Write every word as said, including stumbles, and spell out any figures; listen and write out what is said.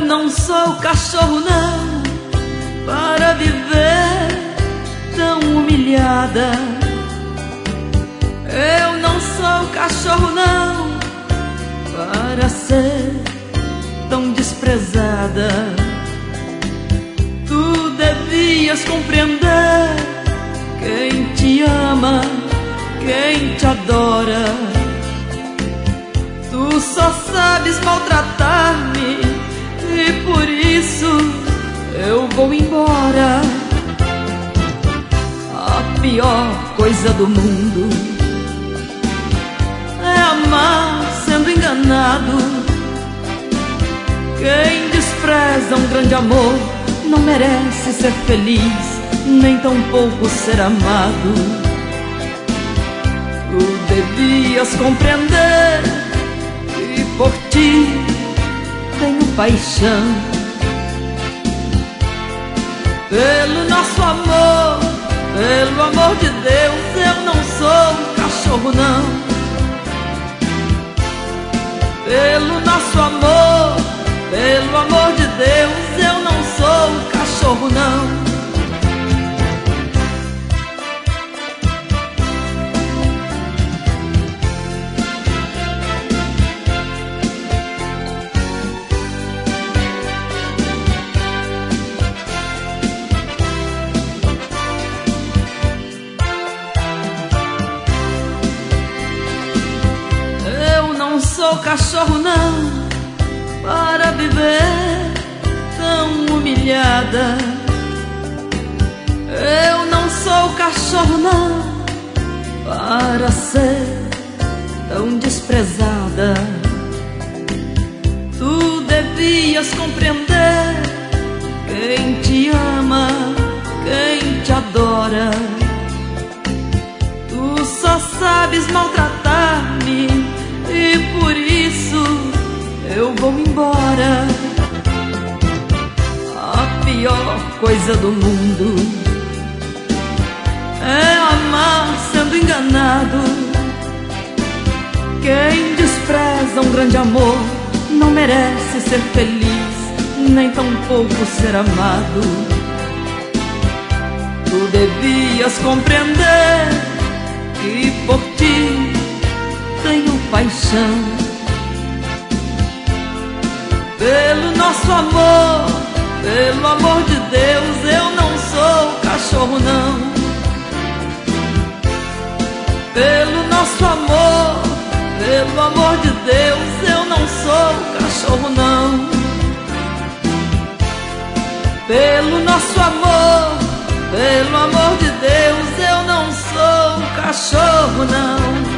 não sou cachorro não, para viver tão humilhada. Eu não sou cachorro não, para ser tão desprezada. Tu devias compreender, quem te ama, quem te adora. Tu só sabes maltratar-me e por isso eu vou embora. A pior coisa do mundo é amar sendo enganado. Quem despreza um grande amor não merece ser feliz, nem tampouco ser amado. Tu devias compreender que por ti tenho paixão. Pelo nosso amor, pelo amor de Deus, eu não sou cachorro não. Pelo nosso amor, pelo amor de Deus, eu não sou cachorro não. Eu não sou cachorro não, para viver tão humilhada. Eu não sou cachorro não, para ser tão desprezada. Tu devias compreender, quem te ama, quem te adora. Tu só sabes maltratar-me e por isso eu vou embora. A pior coisa do mundo é amar sendo enganado. Quem despreza um grande amor não merece ser feliz, nem tampouco ser amado. Tu devias compreender que por ti tenho paixão. Pelo nosso amor, pelo amor de Deus, eu não sou cachorro não. Pelo nosso amor, pelo amor de Deus, eu não sou cachorro não. Pelo nosso amor, pelo amor de Deus, eu não sou cachorro não.